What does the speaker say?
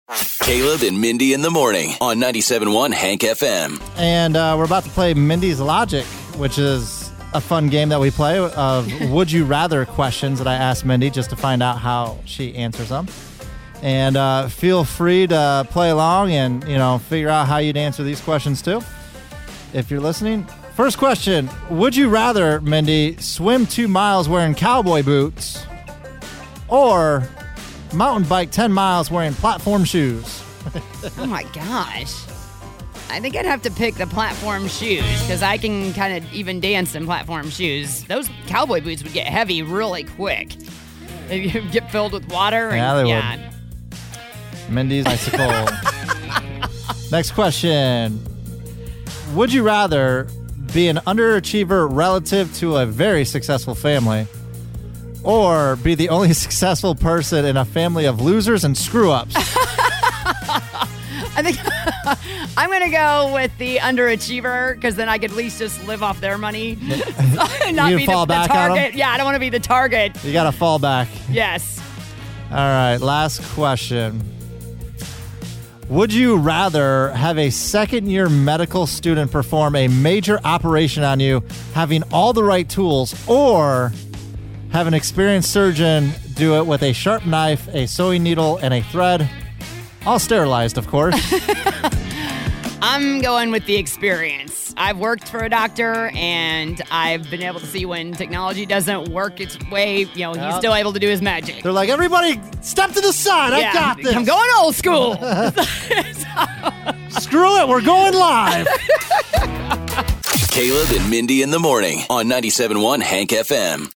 Caleb and Mindy in the morning on 97.1 Hank FM. And we're about to play Mindy's Logic, which is a fun game that we play of would you rather questions that I ask Mindy just to find out how she answers them. And feel free to play along and, figure out how you'd answer these questions too, if you're listening. First question, would you rather, Mindy, swim 2 miles wearing cowboy boots or mountain bike 10 miles wearing platform shoes? Oh my gosh. I think I'd have to pick the platform shoes because I can kind of even dance in platform shoes. Those cowboy boots would get heavy really quick. They get filled with water. Yeah, they would. Mindy's bicycle. Next question. Would you rather be an underachiever relative to a very successful family or be the only successful person in a family of losers and screw-ups? I think I'm going to go with the underachiever because then I could at least just live off their money. Not be the target. Yeah, I don't want to be the target. You got to fall back. Yes. All right, last question. Would you rather have a second-year medical student perform a major operation on you, having all the right tools, or have an experienced surgeon do it with a sharp knife, a sewing needle, and a thread? All sterilized, of course. I'm going with the experience. I've worked for a doctor, and I've been able to see when technology doesn't work its way, he's still able to do his magic. They're like, everybody, step to the side. I got this. I'm going old school. Screw it. We're going live. Caleb and Mindy in the morning on 97.1 Hank FM.